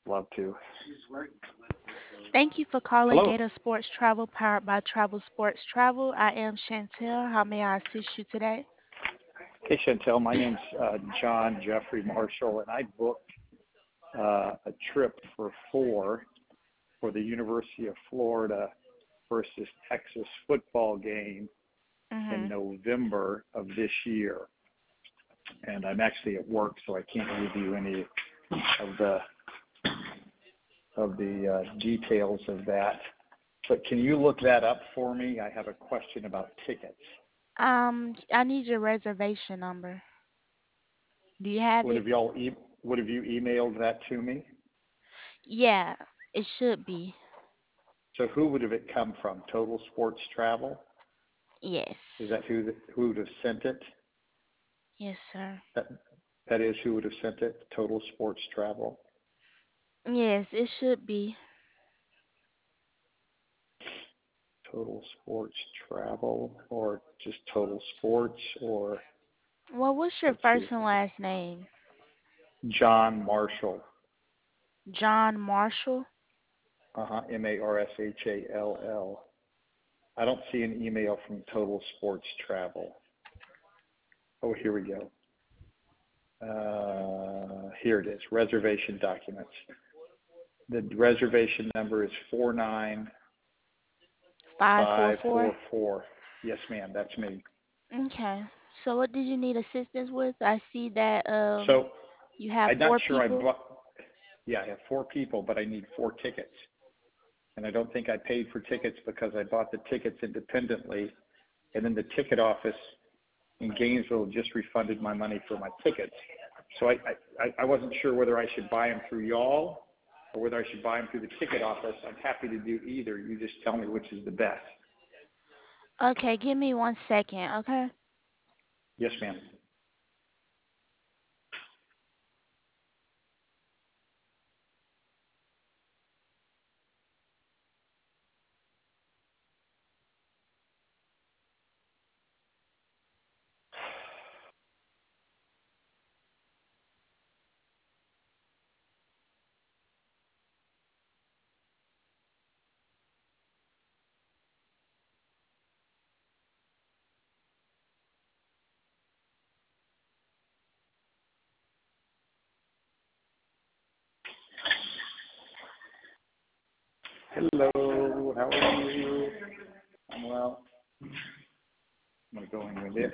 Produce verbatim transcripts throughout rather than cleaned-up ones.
love to. Thank you for calling Hello. Gator Sports Travel, powered by Travel Sports Travel. I am Chantel. How may I assist you today? Hey, Chantel. My name's uh, John Jeffrey Marshall, and I booked uh, a trip for four for the University of Florida versus Texas football game in Mhm. November of this year. And I'm actually at work, so I can't give you any of the of the uh, details of that. But can you look that up for me? I have a question about tickets. Um, I need your reservation number. Do you have Would it? have y'all e- would have you emailed that to me? Yeah, it should be. So who would have it come from? Total Sports Travel? Is Yes. that who the, who would have sent it? Yes, sir. That that is who would have sent it? Total Sports Travel. Yes, it should be. Total Sports Travel, or just Total Sports, or Well, what's your let's see, first and last name? John Marshall. John Marshall? Uh huh. M A R S H A L L. I don't see an email from Total Sports Travel. Oh, here we go. Uh, here it is. Reservation documents. The reservation number is four nine five four five four. four four. Yes, ma'am. That's me. Okay. So what did you need assistance with? I see that um So you have I'm not four sure I people. bought. Yeah, I have four people, but I need four tickets, and I don't think I paid for tickets because I bought the tickets independently, and then the ticket office in Gainesville just refunded my money for my tickets. So I, I, I wasn't sure whether I should buy them through y'all or whether I should buy them through the ticket office. I'm happy to do either. You just tell me which is the best. Okay, give me one second, okay? Yes, ma'am. Hello, how are you? I'm well. I'm going to go in with it.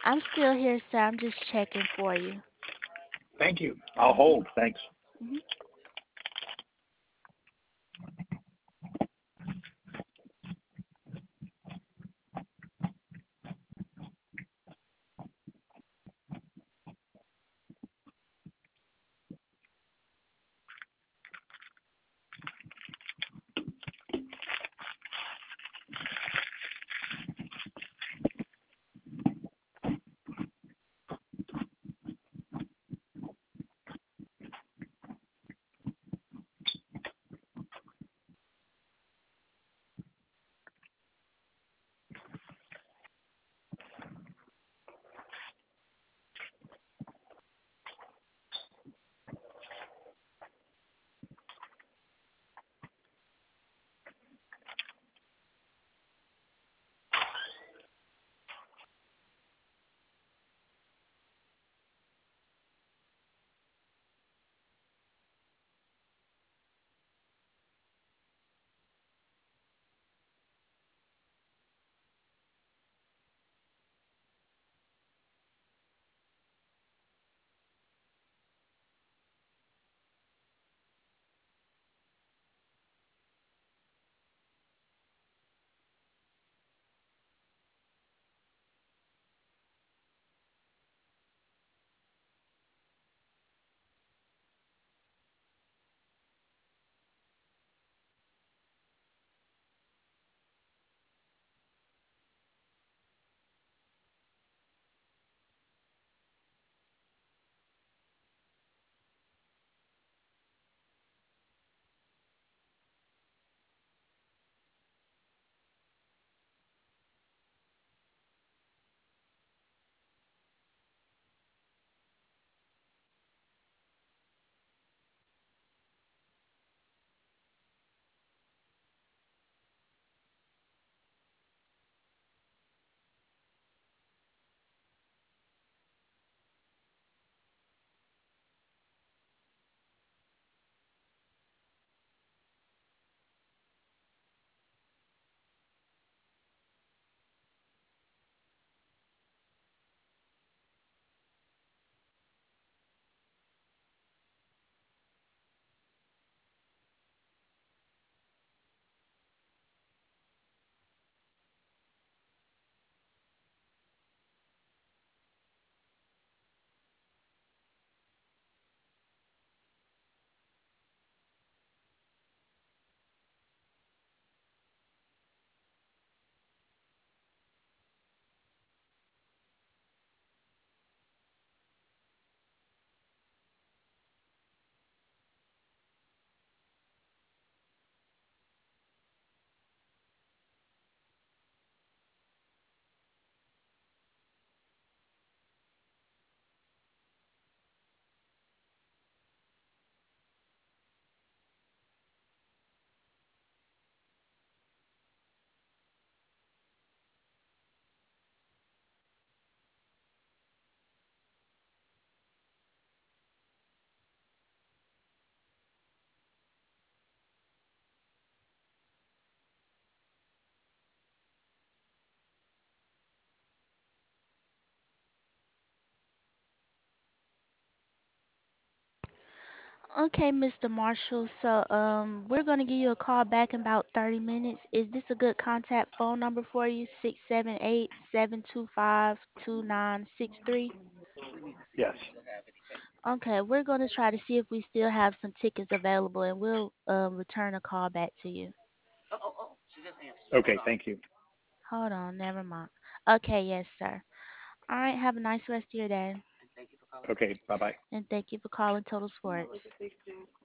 I'm still here, sir. I'm just checking for you. Thank you. I'll Mhm. hold. Thanks. Mhm. Okay, mister Marshall. So, um, we're gonna give you a call back in about thirty minutes. Is this a good contact phone number for you? Six seven eight seven two five two nine six three. Yes. Okay, we're gonna try to see if we still have some tickets available, and we'll um return a call back to you. Okay. Thank you. Hold on, never mind. Okay, yes, sir. All right, have a nice rest of your day, Okay. Bye bye. and thank you for calling Total Sports.